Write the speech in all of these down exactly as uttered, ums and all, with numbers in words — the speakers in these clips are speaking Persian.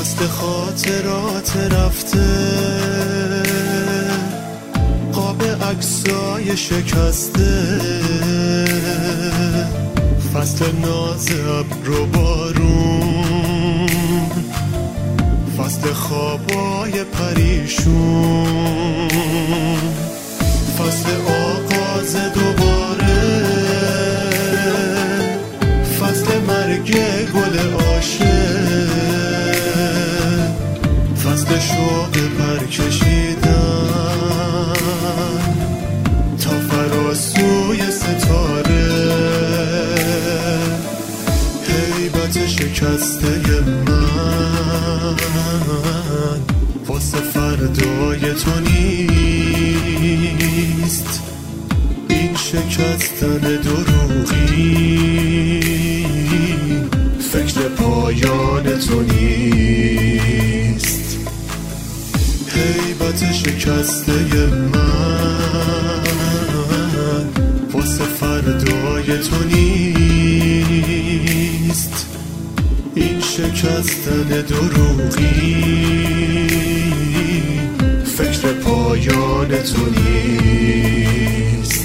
فصل خاطرات رفته، قاب عکسای شکسته، فصل ناز ابر و بارون، فصل خوابای پریشون، فصل آغاز دوباره، فصل مرگ گل عاشق، فصل شوق پرکشیدن تا فراسوی ستاره، هیبت شکسته من واسه فردای تو نیست، این شکستن دروغی فکر پایان تو نیست. هیبت شکسته من واسه فردای تو نیست، این شکستن دروغی فکر پایان تو نیست.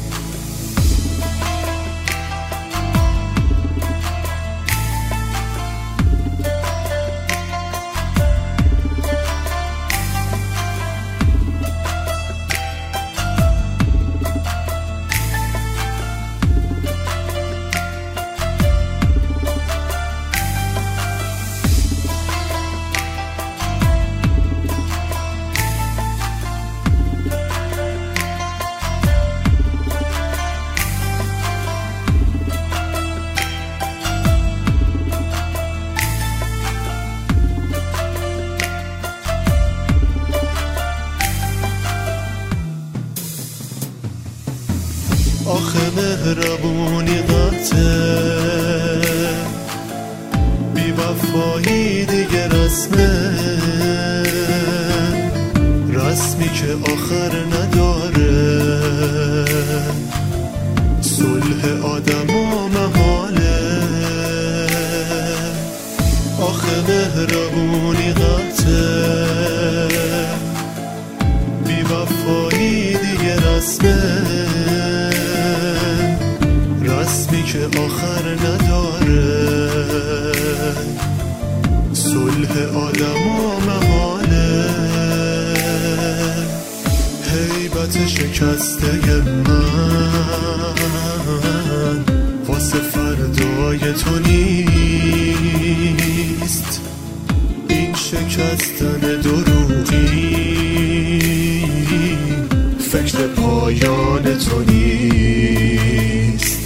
آخه مهربونی قطعه، بی وفایی دیگه رسمه، رسمی که آخر نداره، صلح آدم و محاله. آخه مهربونی قطعه، بی وفایی دیگه رسمه، رسمی که آخر نداره، صلح آدم و محاله. هیبت شکسته من واسه فردای تو نیست، این شکستن دروغی فکر پایان تو نیست.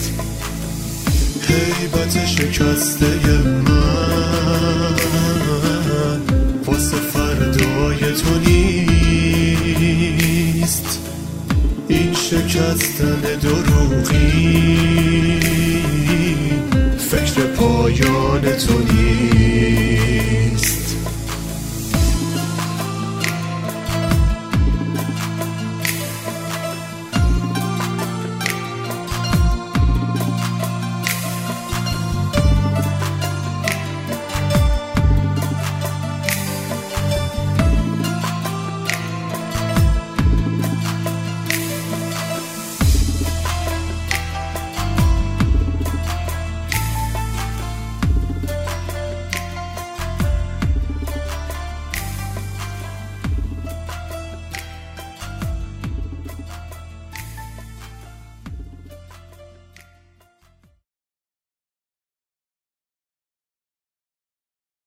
هیبت شکسته من واسه فردای تو نیست، این شکستن دروغی فکر پایان تو نیست.